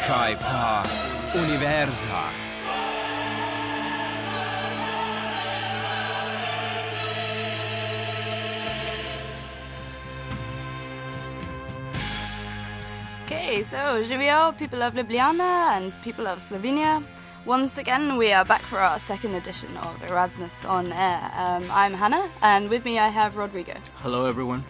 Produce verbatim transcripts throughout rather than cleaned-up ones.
Kai Pa Universa. Okay, so Živio, people of Ljubljana and people of Slovenia. Once again, we are back for our second edition of Erasmus on Air. Um, I'm Hannah, and with me I have Rodrigo. Hello, everyone.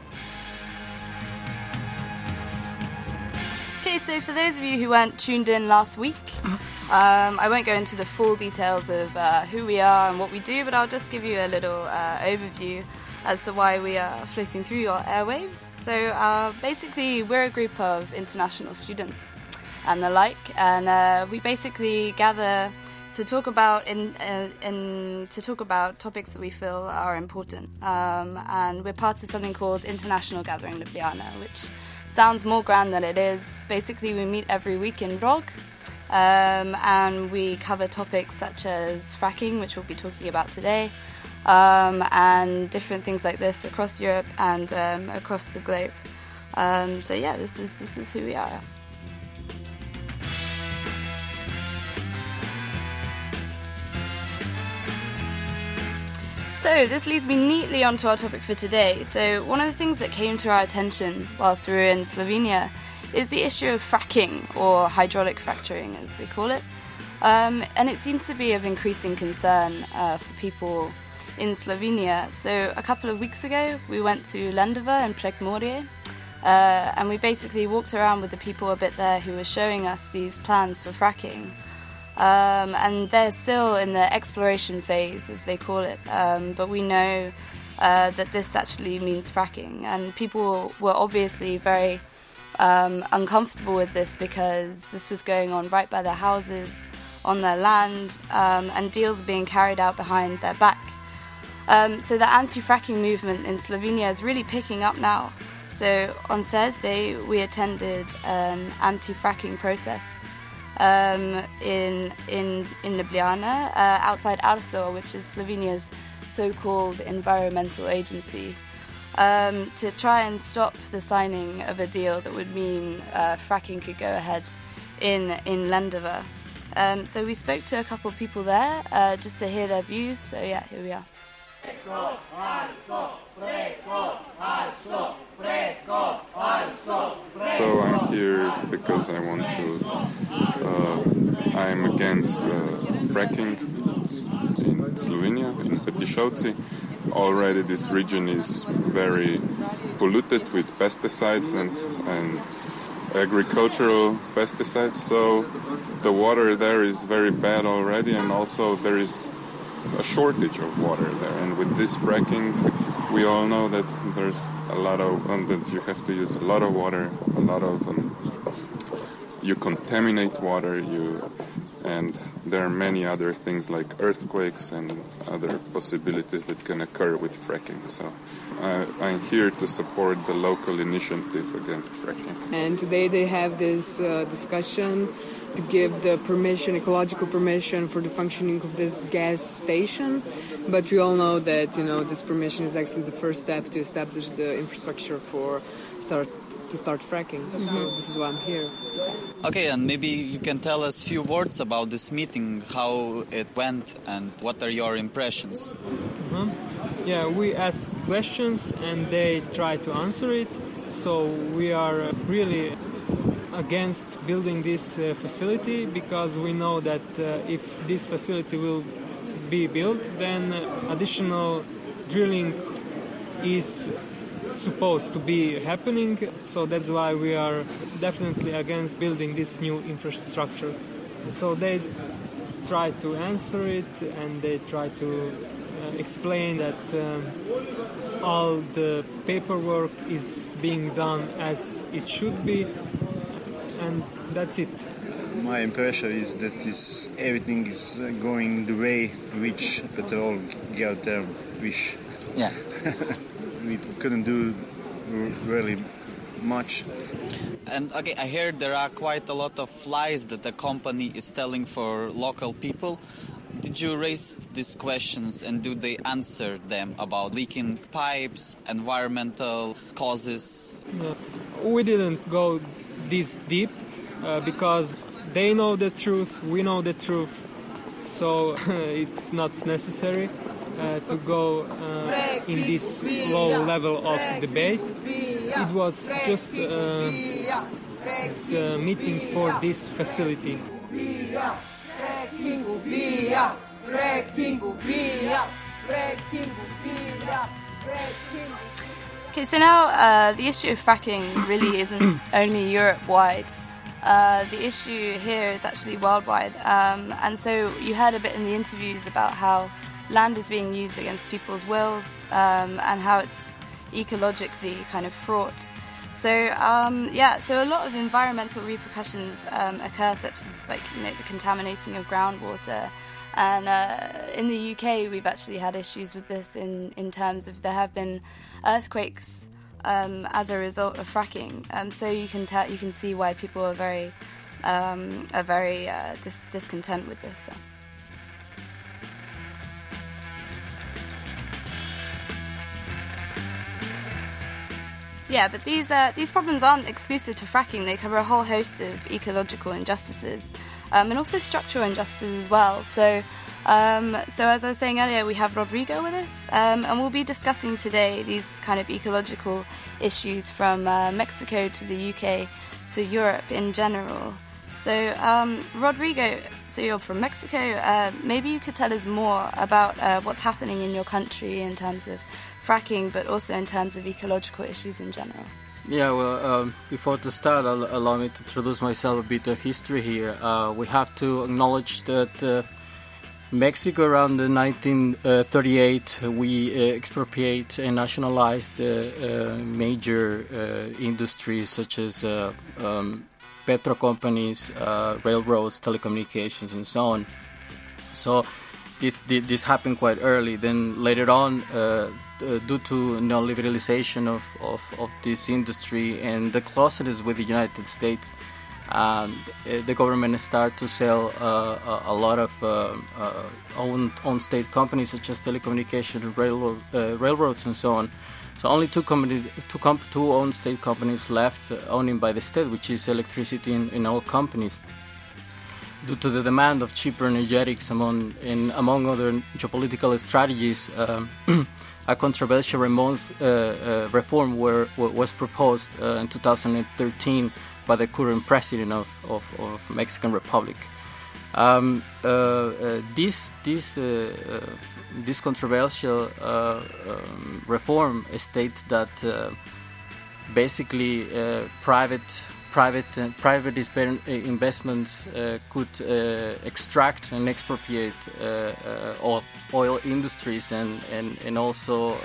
Okay, so for those of you who weren't tuned in last week, um, I won't go into the full details of uh, who we are and what we do, but I'll just give you a little uh, overview as to why we are floating through your airwaves. So uh, basically, we're a group of international students and the like, and uh, we basically gather to talk about in, uh, in to talk about topics that we feel are important. Um, and we're part of something called International Gathering Ljubljana, which sounds more grand than it is. Basically, we meet every week in Rog, um, and we cover topics such as fracking, which we'll be talking about today, um, and different things like this across Europe and um, across the globe. Um, so yeah, this is this is who we are. So this leads me neatly onto our topic for today. So one of the things that came to our attention whilst we were in Slovenia is the issue of fracking, or hydraulic fracturing as they call it. Um, and it seems to be of increasing concern uh, for people in Slovenia. So a couple of weeks ago we went to Lendava and Prekmurje, uh, and we basically walked around with the people a bit there who were showing us these plans for fracking. Um, and they're still in the exploration phase, as they call it, um, but we know uh, that this actually means fracking, and people were obviously very um, uncomfortable with this because this was going on right by their houses, on their land, um, and deals being carried out behind their back. Um, so the anti-fracking movement in Slovenia is really picking up now. So on Thursday we attended an anti-fracking protest Um, in in in Ljubljana, uh, outside Arso, which is Slovenia's so-called environmental agency, um, to try and stop the signing of a deal that would mean uh, fracking could go ahead in in Lendava. Um, so we spoke to a couple of people there uh, just to hear their views. So yeah, here we are. So I'm here because I want to, uh, I'm against uh, fracking in Slovenia, in Petišovci. Already this region is very polluted with pesticides and, and agricultural pesticides, so the water there is very bad already, and also there is a shortage of water there, and with this fracking we all know that there's a lot of um, that you have to use a lot of water, a lot of um, you contaminate water, you and there are many other things like earthquakes and other possibilities that can occur with fracking. So uh, I'm here to support the local initiative against fracking. And today they have this uh, discussion to give the permission, ecological permission for the functioning of this gas station. But we all know that, you know, this permission is actually the first step to establish the infrastructure for start to start fracking. Mm-hmm. So this is why I'm here. Okay, and maybe you can tell us a few words about this meeting, how it went, and what are your impressions? Mm-hmm. Yeah, we ask questions and they try to answer it. So we are really against building this uh, facility because we know that uh, if this facility will be built, then uh, additional drilling is supposed to be happening. So that's why we are definitely against building this new infrastructure. So they try to answer it and they try to uh, explain that uh, all the paperwork is being done as it should be. And that's it. My impression is that is everything is going the way which Petrol Geotherm wish. Yeah. We couldn't do really much. And okay, I heard there are quite a lot of lies that the company is telling for local people. Did you raise these questions and do they answer them about leaking pipes, environmental causes? No, we didn't go this deep uh, because they know the truth, we know the truth, so it's not necessary uh, to go uh, in this low level of debate. It was just uh, the meeting for this facility. Okay, so now uh, the issue of fracking really isn't only Europe-wide. Uh, the issue here is actually worldwide. Um, and so you heard a bit in the interviews about how land is being used against people's wills um, and how it's ecologically kind of fraught. So um, yeah, so a lot of environmental repercussions um, occur, such as like you know the contaminating of groundwater. And uh, in the U K, we've actually had issues with this in, in terms of there have been earthquakes um, as a result of fracking. Um, so you can ta- you can see why people are very um, are very uh, dis- discontent with this. So. Yeah, but these uh, these problems aren't exclusive to fracking. They cover a whole host of ecological injustices um, and also structural injustices as well. So, um, so as I was saying earlier, we have Rodrigo with us, um, and we'll be discussing today these kind of ecological issues from uh, Mexico to the U K to Europe in general. So, um, Rodrigo, so you're from Mexico. Uh, maybe you could tell us more about uh, what's happening in your country in terms of fracking, but also in terms of ecological issues in general. Yeah, well, um, before to start, I'll, allow me to introduce myself, a bit of history here. Uh, we have to acknowledge that uh, Mexico, around the nineteen thirty-eight, we uh, expropriate and nationalize the uh, major uh, industries such as uh, um, petro companies, uh, railroads, telecommunications, and so on. So this this happened quite early. Then later on, uh, uh, due to neoliberalization of, of, of this industry and the closeness with the United States, um, the government started to sell uh, a, a lot of uh, uh, own, own state companies such as telecommunication, railroad, uh, railroads, and so on. So only two companies, two, comp- two own state companies left uh, owning by the state, which is electricity in, in all companies. Due to the demand of cheaper energetics, among in, among other geopolitical strategies, um, a controversial remon- uh, uh, reform were, was proposed uh, in two thousand thirteen by the current president of, of, of Mexican Republic. Um, uh, uh, this this uh, uh, this controversial uh, um, reform states that uh, basically uh, private private uh, private investments uh, could uh, extract and expropriate uh, uh, oil, oil industries and and and also uh,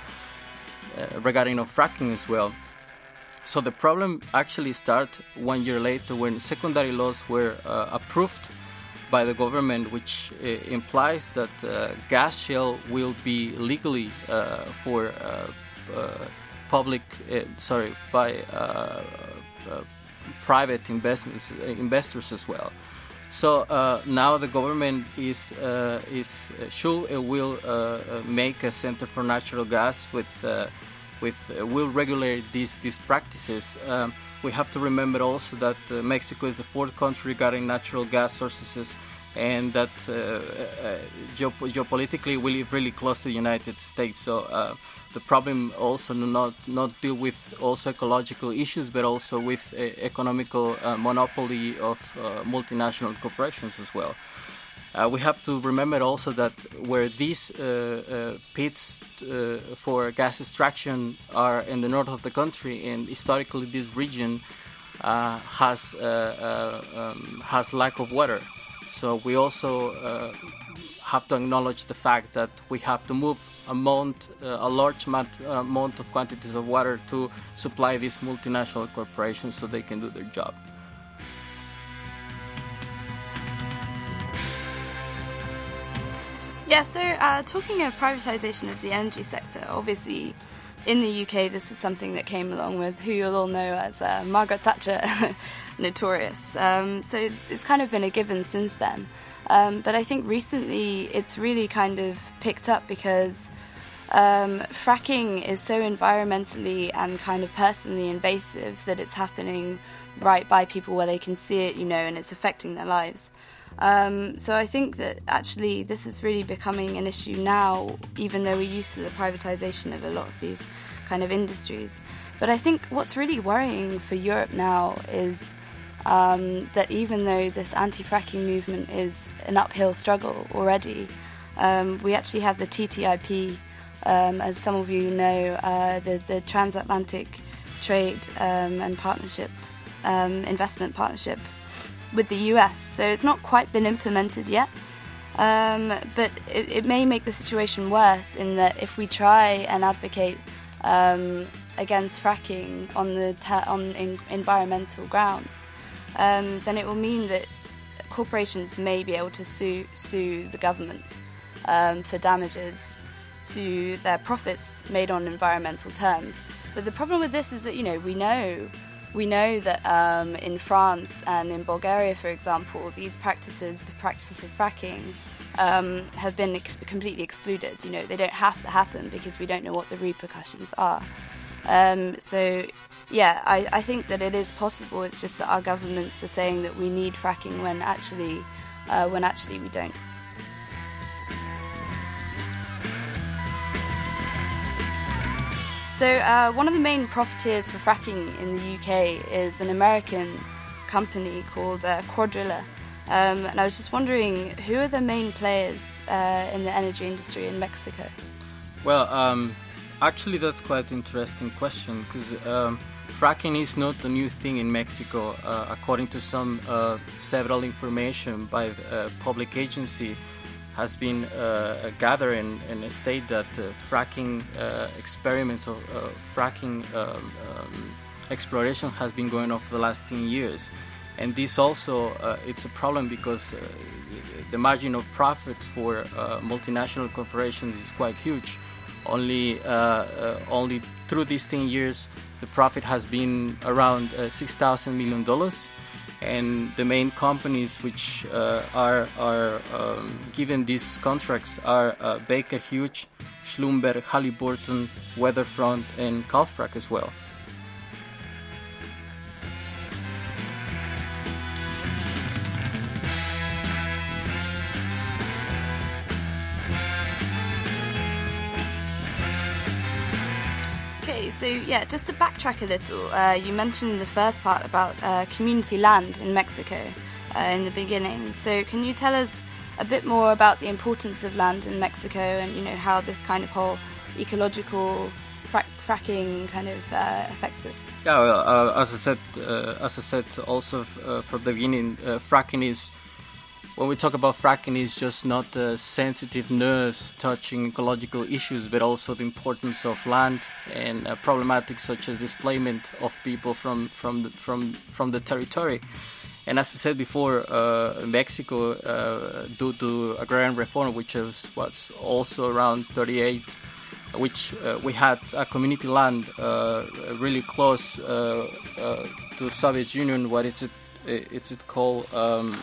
uh, regarding of fracking as well. So the problem actually started one year later when secondary laws were uh, approved by the government, which uh, implies that uh, gas shale will be legally uh, for uh, uh, public, uh, sorry, by uh, uh, private investments, uh, investors as well. So uh, now the government is uh, is uh, should uh, will uh, make a center for natural gas with uh, with uh, will regulate these these practices. Um, we have to remember also that uh, Mexico is the fourth country regarding natural gas sources, and that uh, uh, geop- geopolitically we live really close to the United States. So uh, the problem also not not deal with also ecological issues, but also with uh, economical uh, monopoly of uh, multinational corporations as well. Uh, we have to remember also that where these uh, uh, pits uh, for gas extraction are in the north of the country, and historically this region uh, has uh, uh, um, has lack of water. So we also uh, have to acknowledge the fact that we have to move amount, uh, a large amount, uh, amount of quantities of water to supply these multinational corporations so they can do their job. Yeah, so uh, talking of privatisation of the energy sector, obviously in the U K this is something that came along with who you'll all know as uh, Margaret Thatcher, notorious. Um, so it's kind of been a given since then. Um, but I think recently it's really kind of picked up because um, fracking is so environmentally and kind of personally invasive that it's happening right by people where they can see it, you know, and it's affecting their lives. Um, so I think that actually this is really becoming an issue now, even though we're used to the privatization of a lot of these kind of industries. But I think what's really worrying for Europe now is um, that even though this anti-fracking movement is an uphill struggle already, um, we actually have the T T I P, um, as some of you know, uh, the, the Transatlantic Trade um, and Partnership, um, Investment Partnership with the U S. So it's not quite been implemented yet, um, but it, it may make the situation worse in that if we try and advocate um, against fracking on the ta- on in environmental grounds, um, then it will mean that corporations may be able to sue sue the governments um, for damages to their profits made on environmental terms. But the problem with this is that, you know, we know we know that um, in France and in Bulgaria, for example, these practices, the practices of fracking, um, have been ex- completely excluded. You know, they don't have to happen because we don't know what the repercussions are. Um, so, yeah, I, I think that it is possible. It's just that our governments are saying that we need fracking when actually, uh, when actually we don't. So uh, one of the main profiteers for fracking in the U K is an American company called uh, Quadrilla. Um, and I was just wondering, who are the main players uh, in the energy industry in Mexico? Well, um, actually that's quite an interesting question, because um, fracking is not a new thing in Mexico. Uh, according to some uh, several information by a public agency, has been uh, gathered in, in a state that uh, fracking uh, experiments of uh, fracking um, um, exploration has been going on for the last ten years. And this also, uh, it's a problem because uh, the margin of profit for uh, multinational corporations is quite huge. Only, uh, uh, only through these ten years, the profit has been around uh, six thousand million dollars. And the main companies which uh, are are um, given these contracts are uh, Baker Hughes, Schlumberger, Halliburton, Weatherfront, and Calfrac as well. So yeah, just to backtrack a little, uh, you mentioned in the first part about uh, community land in Mexico uh, in the beginning. So can you tell us a bit more about the importance of land in Mexico and, you know, how this kind of whole ecological fra- fracking kind of uh, affects this? Yeah, well, uh, as I said, uh, as I said also uh, from the beginning, uh, fracking is. When we talk about fracking, it's just not uh, sensitive nerves touching ecological issues, but also the importance of land and uh, problematics such as displacement of people from from the, from from the territory. And as I said before, uh, Mexico, uh, due to agrarian reform, which was, was also around thirty-eight, which uh, we had a community land uh, really close uh, uh, to Soviet Union. What is it? It's it called? Um,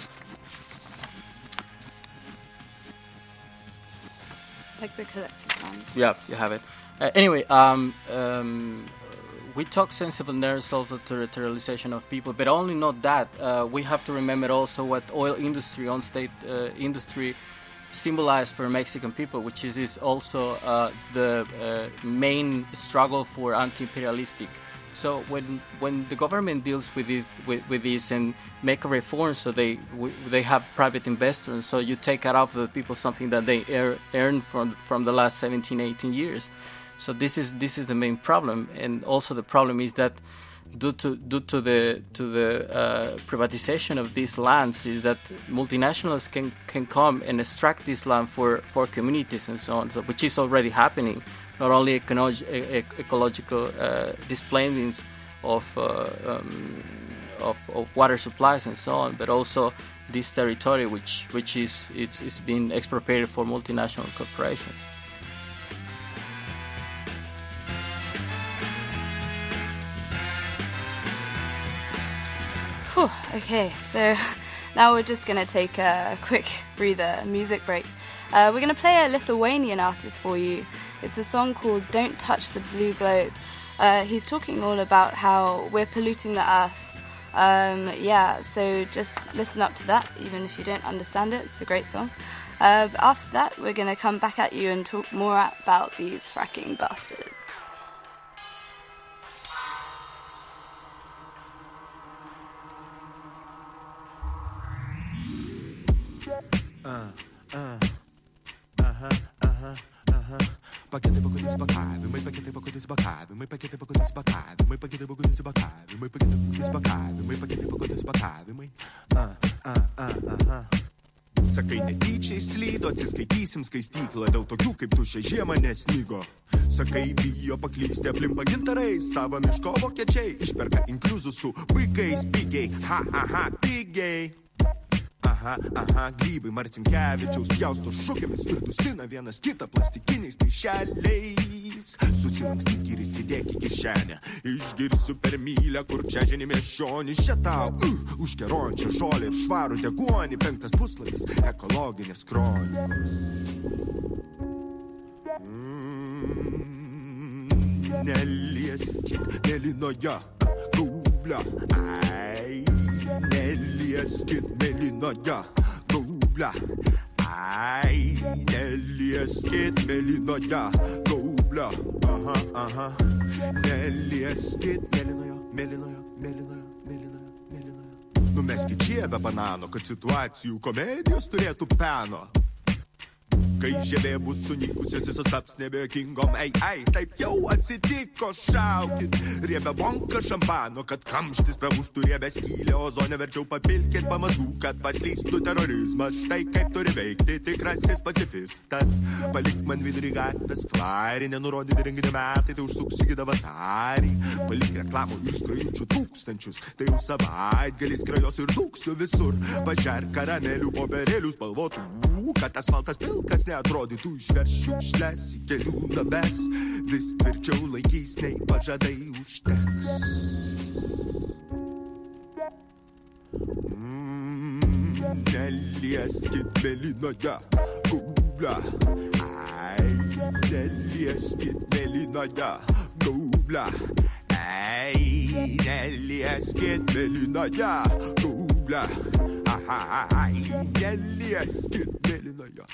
Like the collective land. Yeah, you have it. Uh, anyway, um, um, we talk sensible nerves of the territorialization of people, but only not that. Uh, we have to remember also what oil industry, on-state uh, industry, symbolized for Mexican people, which is, is also uh, the uh, main struggle for anti-imperialistic. So when when the government deals with it, with, with this and make a reform, so they w- they have private investors, so you take it off the people something that they ear, earned from from the last seventeen, eighteen years. So this is this is the main problem, and also the problem is that due to due to the to the uh, privatization of these lands, is that multinationals can can come and extract this land for for communities and so on, so, which is already happening. Not only econo- e- ecological uh, displacements of, uh, um, of of water supplies and so on, but also this territory which which is it's, it's been expropriated for multinational corporations. Whew, okay, so now we're just going to take a quick breather, a music break. Uh, we're going to play a Lithuanian artist for you. It's a song called Don't Touch the Blue Globe. Uh, he's talking all about how we're polluting the earth Um, yeah, so just listen up to that, even if you don't understand it. It's a great song. Uh, but after that, we're going to come back at you and talk more about these fracking bastards. Uh, uh, uh-huh, uh-huh, uh-huh. Pakete pouco despacável, muito pakete pouco despacável, muito pakete pouco despacável, muito pakete pouco despacável, muito pakete pouco despacável, muito pakete pouco despacável, muito. Ah, ah, ah, aha. Sakai netyčia įslydo, atsiskaitysim skaistyklą, dėl tokių kaip tu šią žiemą nesnygo. Sakai bijo paklysti aplimpa gintarai, savo miško vokiečiai išperka inkliuzus su puikais pigiai, ha, aha, pigiai. Aha, aha, grybai Marcinkevičiaus pjausto šukėmis ir dusina vienas kitą plastikiniais maišeliais. Susilankstyk ir įsidėk į kišenę, išgirsiu per mylę, kur čia ženi miešionį. Čia tau, uh, užkerojančią žolę ir švarų deguonį, penktas puslapis ekologinės kronikos. Mm, nelieskit mėlynoje gaublio, ai. Nelieskit mėlynoje gaublio, ai, nelieskit mėlynoje gaublio, aha, aha, nelieskit mėlynoje, mėlynoje, mėlynoje, mėlynoje, mėlynoje. Numeskit žievę banano, kad situacijų komedijos turėtų peno. Kai žievė bus sunykusios, visos taps nebejuokingom, ei, ei, taip jau atsitiko, šaukit riebę bonką šampano, kad kamštis pramuštų riebę skylę, ozone verčiau papilkit pamatų, kad paslystų terorizmas. Štai kaip turi veikti tikrasis pacifistas. Palik man vidurį gatvės flyerį, nenurodyti renginio metai, tai užsuksi kitą vasarį. Palik reklamų ir skrajučių tūkstančius, tai jau savaitgalis skrajos ir tūksiu visur. Pažerk karamelių popierėlių spalvotų, kad asfaltas pilkas neatrodytų, išverš šiukšles į kelių nabes, vis tvirčiau laikys, nei pažadai užteks. Mm, nelieskit mėlynoje gaublio, ai, nelieskit mėlynoje gaublio, ai, nelieskit mėlynoje gaublio, ai, nelieskit mėlynoje.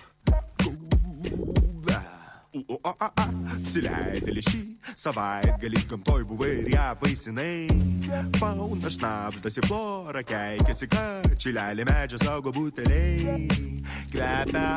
Apsileidėlį šį savaitgalį gamtoj buvai ir ją vaisinai. Fauna šnapždasi flora, keikėsi, kad čilelį medžio saugo buteliai. Kvepia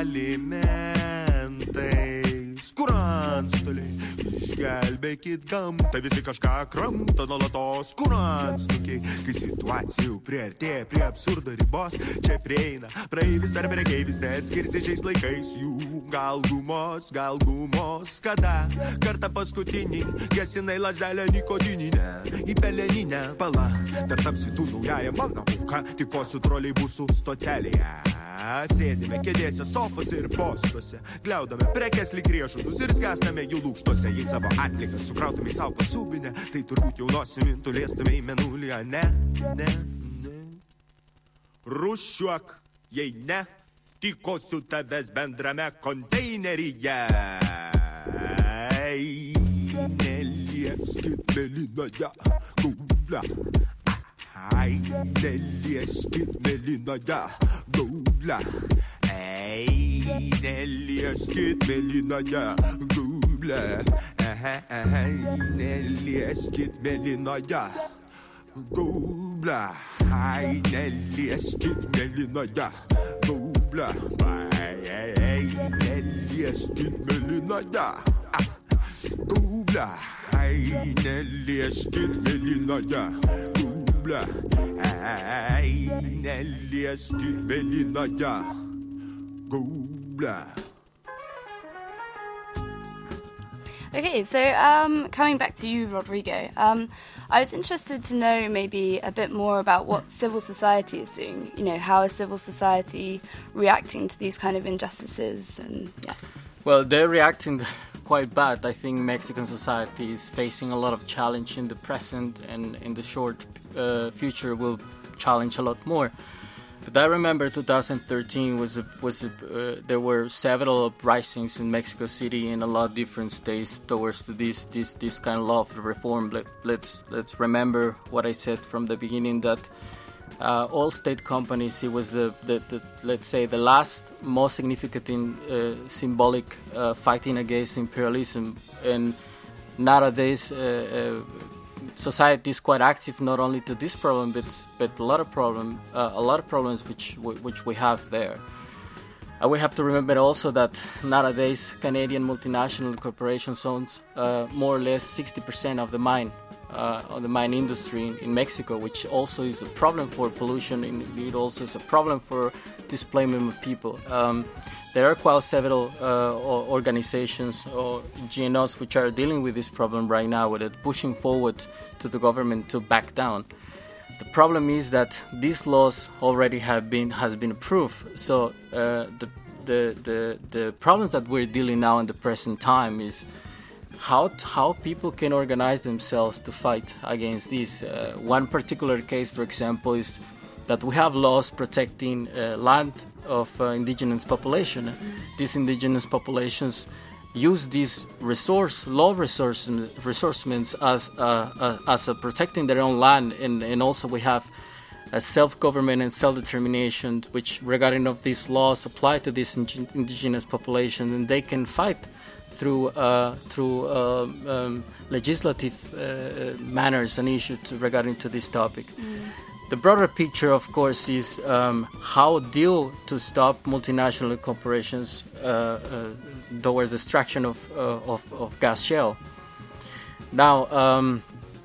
alimentais, kur antstoliai. Išgelbėkit gamtą, visi kažką kramto nuolatos, kur antstukiai. Kai situacija jau priartėja prie absurdo ribos, čia prieina praeivis ar prekeivis, net skirsi šiais laikais jų. Gal gumos, gal gumos, kada kartą paskutinį gesinai lazdelę nikotininę į peleninę pala. Dar tapsi tu naująją mano auką, tikosiu troleibusų stotelėje. Sėdime kėdėse, sofose ir postuose, gliaudame prekes lyg riešutus ir skęstame jų lūkštuose. Jei savo atlikas sukrautume į savo pasubinę, tai turbūt jau nosimi tulėstume į menulį, a ne, ne, ne. Rūšiuok, jei ne, tikosiu tavęs bendrame konteineryje. Ei, nelieskit mėlynoje gaublio, ai, nelieskit mėlynoje gaublio, ei, nelieskit mėlynoje gaublio, ei, nelieskit mėlynoje gaublio, ai, nelieskit mėlynoje gaublio, ei, nelieskit mėlynoje gaublio, ai, nelieskit mėlynoje gaublio, ei, nelieskit mėlynoje gaublio. Okay, so um, coming back to you, Rodrigo, um, I was interested to know maybe a bit more about what civil society is doing. You know, how is civil society reacting to these kind of injustices? And yeah. Well, they're reacting quite bad. I think Mexican society is facing a lot of challenge in the present, and in the short uh, future will challenge a lot more. But I remember two thousand thirteen was a, was a, uh, there were several uprisings in Mexico City in a lot of different states towards this this this kind of law of reform. Let, let's let's remember what I said from the beginning, that uh, all state companies, it was the, the, the let's say the last most significant in, uh, symbolic uh, fighting against imperialism. And nowadays uh, uh, society is quite active not only to this problem, but but a lot of problem, uh, a lot of problems which which we have there. Uh, we have to remember also that nowadays Canadian multinational corporations owns uh, more or less sixty percent of the mine, uh, of the mine industry in, in Mexico, which also is a problem for pollution, and it also is a problem for displacement of people. Um, There are quite several uh, organizations or G N Os which are dealing with this problem right now, with it pushing forward to the government to back down. The problem is that these laws already have been has been approved. So uh, the, the the the problems that we're dealing now in the present time is how how people can organize themselves to fight against this. Uh, one particular case, for example, is that we have laws protecting uh, land of uh, indigenous population. These indigenous populations use these resource law resource resourcements as uh, uh, as a protecting their own land, and, and also we have a self-government and self-determination, which regarding of these laws apply to these in- indigenous populations, and they can fight through uh, through uh, um, legislative uh, manners and issues regarding to this topic. Mm. The broader picture, of course, is um, how deal to stop multinational corporations uh, uh, towards the extraction of, uh, of of gas shale. Now, um,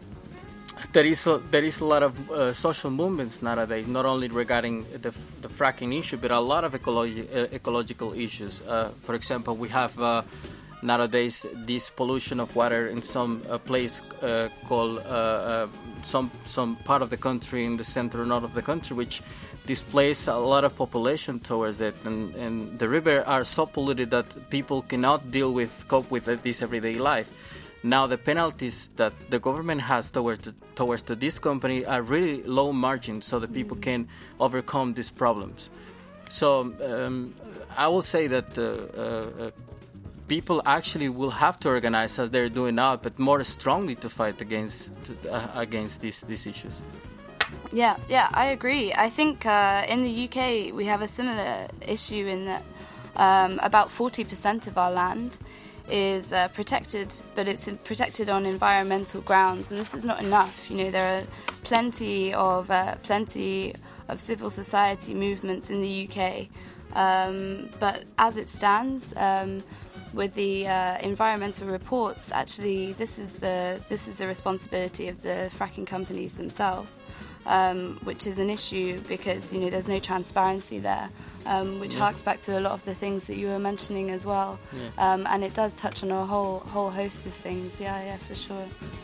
there is a, there is a lot of uh, social movements nowadays, not only regarding the, the fracking issue, but a lot of ecologi- uh, ecological issues. Uh, for example, we have uh, nowadays this pollution of water in some uh, place uh, called uh, uh, some some part of the country in the center north of the country, which displays a lot of population towards it, and, and the rivers are so polluted that people cannot deal with cope with this everyday life. Now the penalties that the government has towards the, towards the, this company are really low margin, so that people can overcome these problems. So um, I will say that uh, uh, people actually will have to organize as they're doing now, but more strongly to fight against uh, against these these issues. Yeah, yeah, I agree. I think uh, in the U K we have a similar issue in that um, about forty percent of our land is uh, protected, but it's protected on environmental grounds, and this is not enough. You know, there are plenty of uh, plenty of civil society movements in the U K, um, but as it stands, um, with the uh, environmental reports, actually, this is the this is the responsibility of the fracking companies themselves, um, which is an issue because you know there's no transparency there, um, which yeah. harks back to a lot of the things that you were mentioning as well, yeah. um, and it does touch on a whole whole host of things. Yeah, yeah, for sure.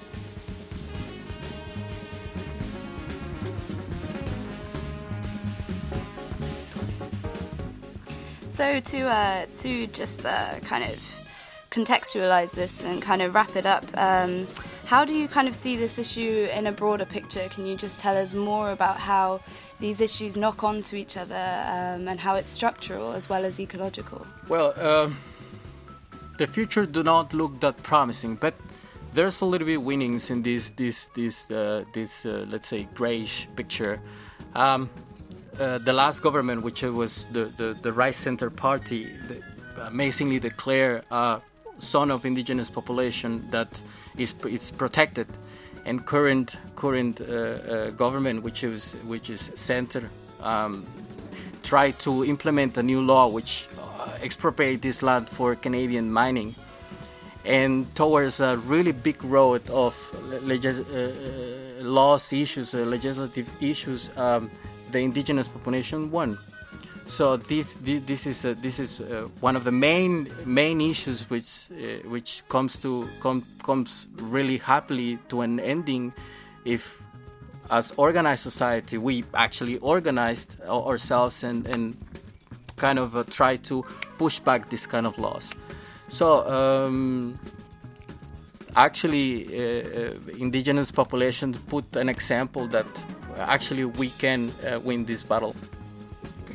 So to uh, to just uh, kind of contextualize this and kind of wrap it up, um, how do you kind of see this issue in a broader picture? Can you just tell us more about how these issues knock onto each other um, and how it's structural as well as ecological? Well, uh, the future do not look that promising, but there's a little bit winnings in this this this uh, this uh, let's say grayish picture. Um, Uh, the last government, which was the, the, the Right Center Party, the, amazingly declared a uh, zone of indigenous population that is is protected, and current current uh, uh, government, which is which is center, um, tried to implement a new law which uh, expropriate this land for Canadian mining, and towards a really big road of legis- uh, laws issues, uh, legislative issues. Um, The indigenous population won. So this this, this is uh, this is uh, one of the main main issues which uh, which comes to com, comes really happily to an ending if, as organized society, we actually organized ourselves and and kind of uh, try to push back this kind of laws. So um, actually, uh, uh, indigenous populations put an example that actually we can uh, win this battle.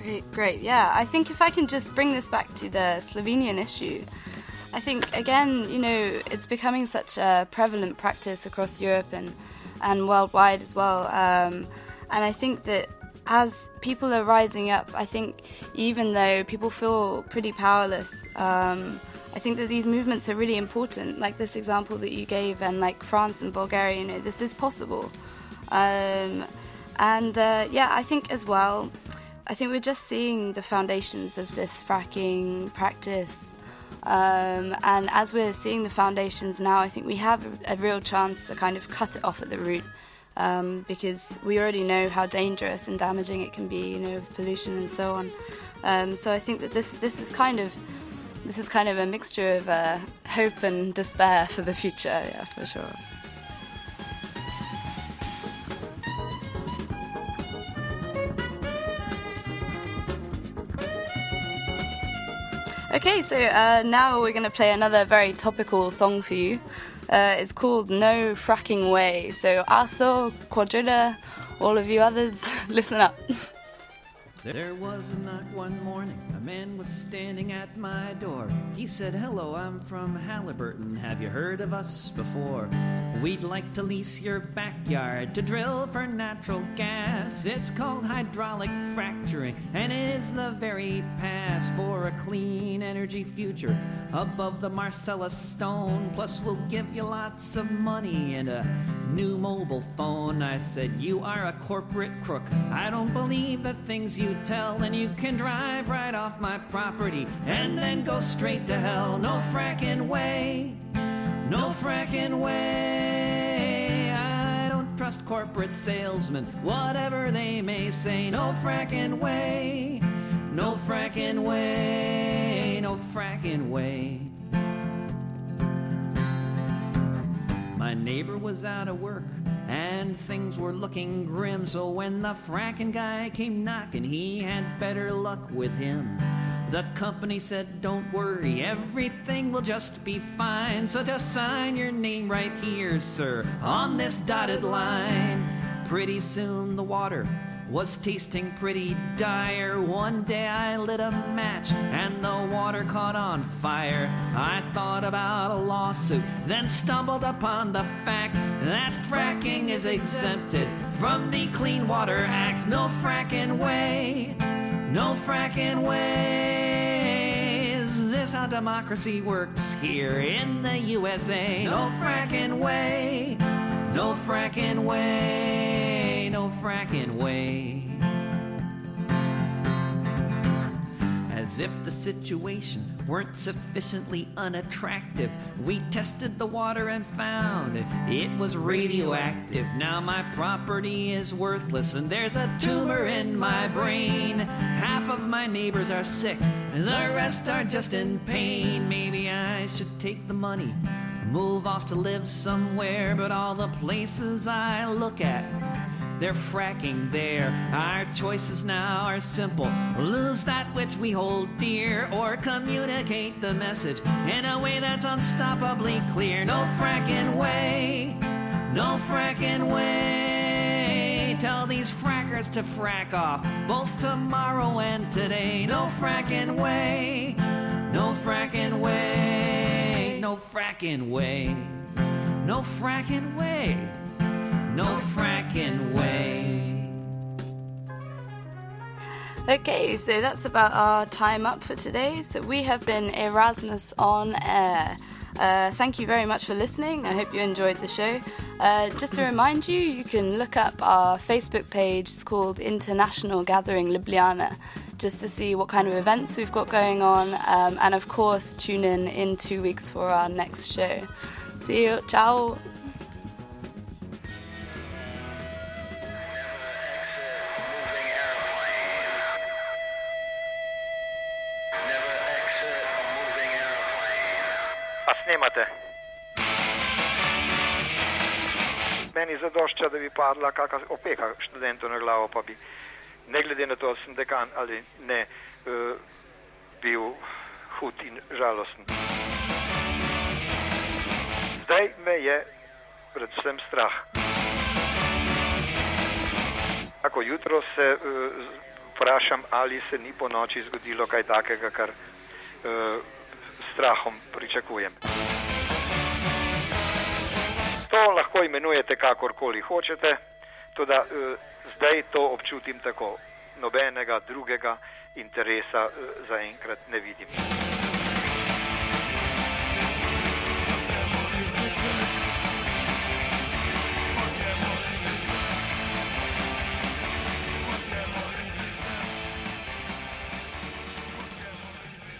Great, great. Yeah, I think if I can just bring this back to the Slovenian issue, I think, again, you know, it's becoming such a prevalent practice across Europe and, and worldwide as well. Um, and I think that as people are rising up, I think even though people feel pretty powerless, um, I think that these movements are really important. Like this example that you gave, and like France and Bulgaria, you know, this is possible. Um, and uh, yeah, I think as well, I think we're just seeing the foundations of this fracking practice. Um, and as we're seeing the foundations now, I think we have a, a real chance to kind of cut it off at the root. Um, because we already know how dangerous and damaging it can be, you know, with pollution and so on. Um, so I think that this this is kind of this is kind of a mixture of uh, hope and despair for the future, yeah, for sure. Okay, so uh, now we're going to play another very topical song for you. Uh, it's called No Fracking Way. So Aso, Quadrilla, all of you others, listen up. There was a knock one morning, a man was standing at my door. He said, hello, I'm from Halliburton, have you heard of us before? We'd like to lease your backyard to drill for natural gas. It's called hydraulic fracturing, and it is the very pass for a clean energy future above the Marcellus stone. Plus we'll give you lots of money and a new mobile phone. I said, you are a corporate crook, I don't believe the things you tell, and you can drive right off my property and then go straight to hell. No fracking way, no fracking way. I don't trust corporate salesmen, whatever they may say. No fracking way, no fracking way, no fracking way. My neighbor was out of work and things were looking grim, so when the fracking guy came knocking, he had better luck with him. The company said, don't worry, everything will just be fine, so just sign your name right here, sir, on this dotted line. Pretty soon the water was tasting pretty dire. One day I lit a match and the water caught on fire. I thought about a lawsuit, then stumbled upon the fact that fracking is exempted from the Clean Water Act. No fracking way, no fracking way. Is this how democracy works here in the U S A? No fracking way, no fracking way, no fracking way. As if the situation weren't sufficiently unattractive, we tested the water and found it was radioactive. Now my property is worthless and there's a tumor in my brain. Half of my neighbors are sick, the rest are just in pain. Maybe I should take the money, move off to live somewhere, but all the places I look at, they're fracking there. Our choices now are simple: lose that which we hold dear, or communicate the message in a way that's unstoppably clear. No fracking way, no fracking way. Tell these frackers to frack off, both tomorrow and today. No fracking way, no fracking way, no fracking way, no fracking way, no fracking way. Okay, so that's about our time up for today. So we have been Erasmus on Air. Uh, thank you very much for listening. I hope you enjoyed the show. Uh, just to remind you, you can look up our Facebook page. It's called International Gathering Ljubljana, just to see what kind of events we've got going on. Um, and of course, tune in in two weeks for our next show. See you. Ciao. Snimate. Meni zadošča, da bi padla kakšna opeka študentu na glavo, pa bi, ne glede na to, sem dekan ali ne, uh, bil hud in žalosten. Zdaj me je predvsem strah. Ako jutro se uh, vprašam, ali se ni po noči zgodilo kaj takega, kar uh, s strahom pričakujem. To lahko imenujete kakorkoli hočete, tudi uh, zdaj to občutim tako. Nobenega drugega interesa uh, zaenkrat ne vidim.